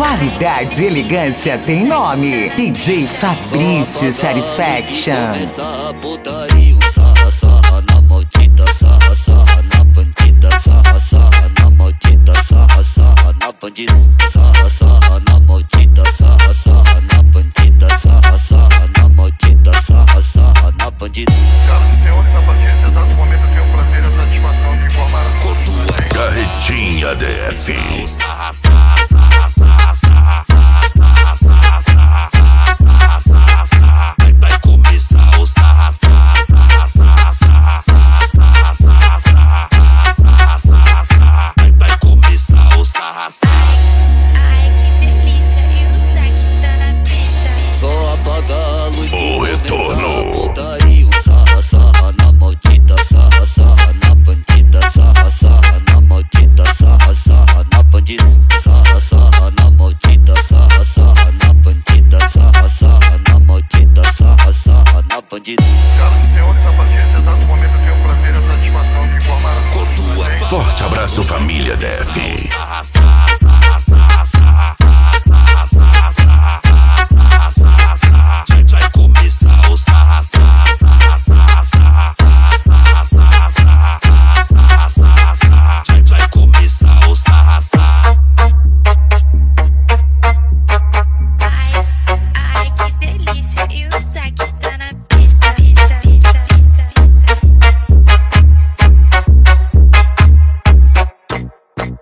Qualidade e elegância tem nome. DJ Fabrício Satisfaction. Começa a putaria, sarra, sarra na maldita, sarra, sarra na bandida, sarra, sarra na maldita, sarra, sarra na bandida, sarra, sarra na maldita, sarra, sarra na bandida, sarra, sarra na maldita, sarra, sarra na bandida. Senhoras e senhores, a partir desse exato momento eu tenho o prazer e a satisfação de informar a todos. Carretinha DF. Sarra, sarra, sarra, sarra, sarra, sarra, sarra, sarra, sarra, sarra, sarra. Vai começar o sarra, sarra, sarra, sarra, sarra, sarra, sarra, sarra, sarra, sarra, sarra. Vai começar o sarra, sarra. Ai, que delícia, e o Zack tá na pista. Só apaga a luz. O retorno. Sarra, sarra na maldita, sarra, sarra na bandida, sarra, sarra na maldita, sarra, sarra na bandida, sarra, sarra na maldita, sarra, sarra na bandida, sarra, sarra na maldita, sarra, sarra na bandida. Senhoras e senhores, a partir desse exato momento eu tenho o prazer e a satisfação de informar a todos. Forte abraço, família DF. Sarra, sarra, sarra.